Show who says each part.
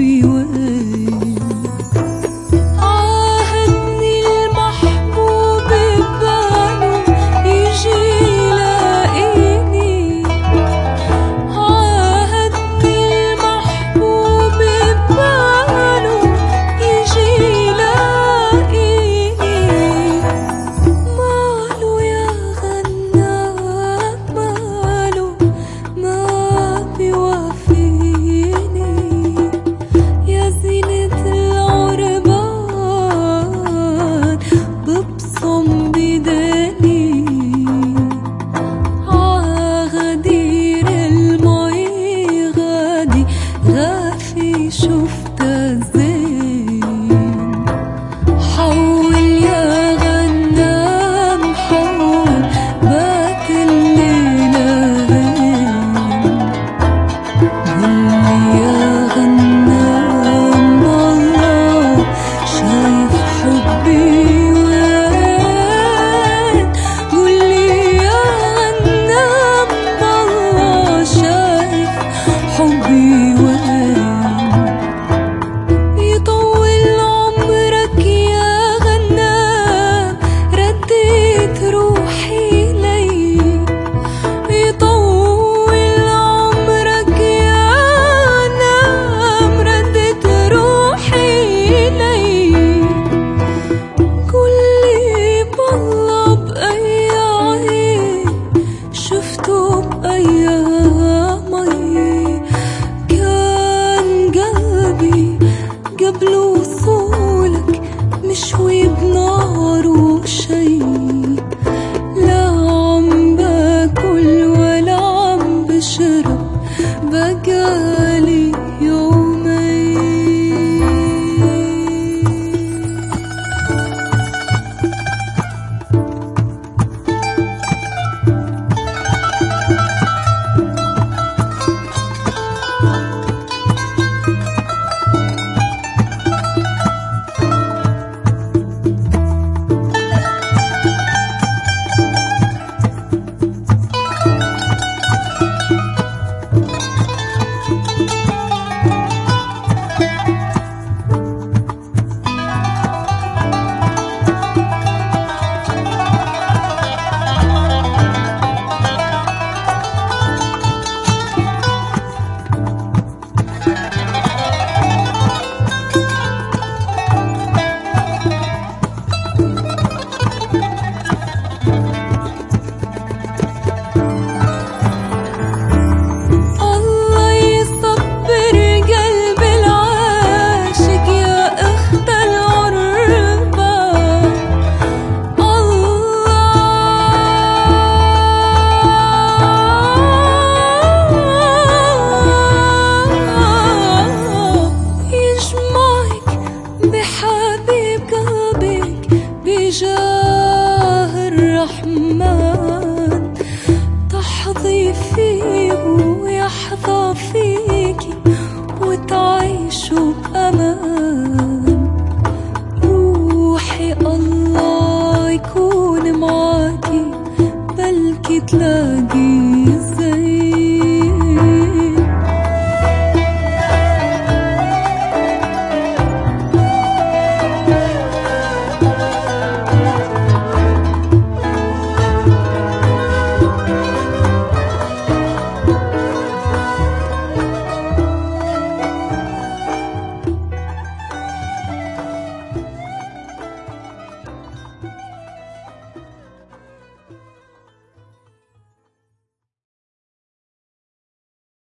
Speaker 1: حبي وين. عاهدني المحبوب بباله يجي يلاقيني، عاهدني المحبوب بباله يجي يلاقيني. ماله يا غنام ماله ما بيوافيني، يا زينة العربان ببصم بداني. عغدير المي غادي غافي شفتا زين. حول يا غنام حول بات الليلة هين. قولي يا غنام الله شايف حبي وين. قولي يا غنام الله شايف حبي وين. يطول عمرك يا غنام رديت روحي لي، يطول عمرك يا غنام رديت روحي لي. كلي بالله بأي عين شفته بأيامي، كان قلبي قبل وصولك مشوي بنار وشي. لا عم باكل ولا عم بشرب بقالي يومين. الله يصبر قلب العاشق يا أخت الغربة. الله يجمعك بحبيب قلبك بجاه الرحمن. تحظي فيه ويحظى فيكي وتعيشوا بأمان. روحي الله يكون معاكي بلكي تلاقي